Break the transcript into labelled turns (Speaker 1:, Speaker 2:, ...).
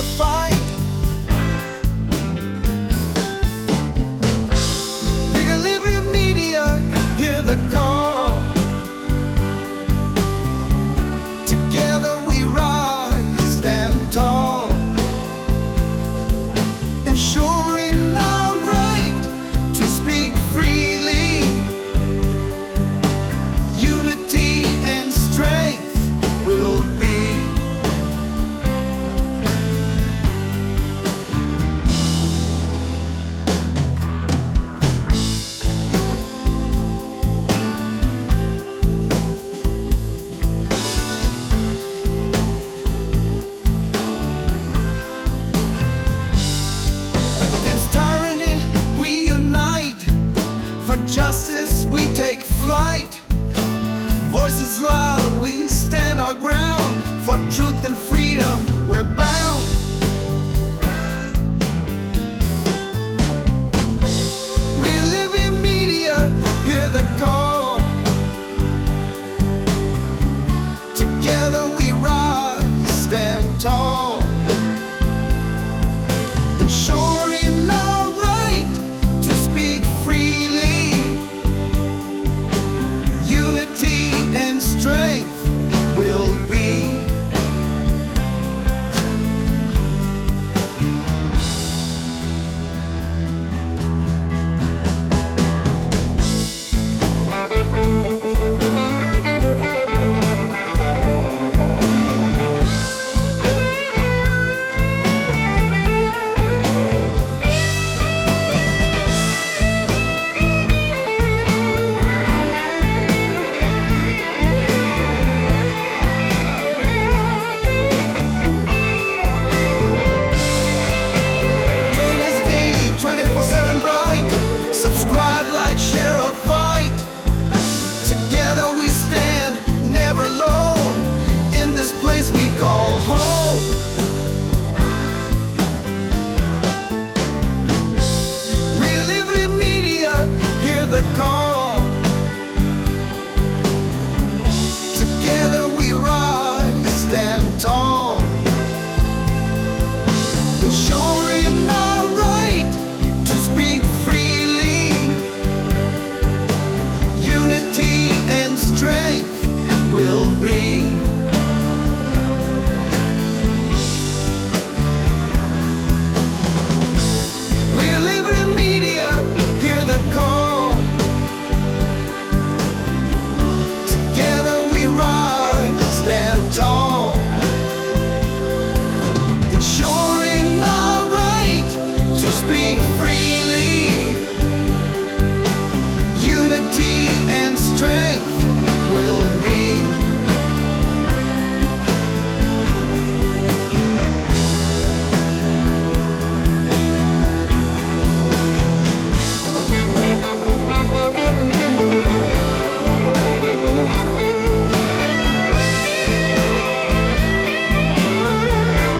Speaker 1: the fight. Bigger Liberty Media, hear the call. Together we rise, stand tall, ensuring our right to speak freely. Unity and strength will be. Against tyranny we unite, for justice we take flight. Voices loud, we stand our ground, for truth and freedom we're bound. We live in media, hear the call. Together we rise, stand tall, ensuring our right to speak freely. Unity and strength will be. Subscribe, like, share, or fight. Together we stand, never alone, in this place we call home. Real Liberty Media, hear the call. Together we rise, stand tall, and show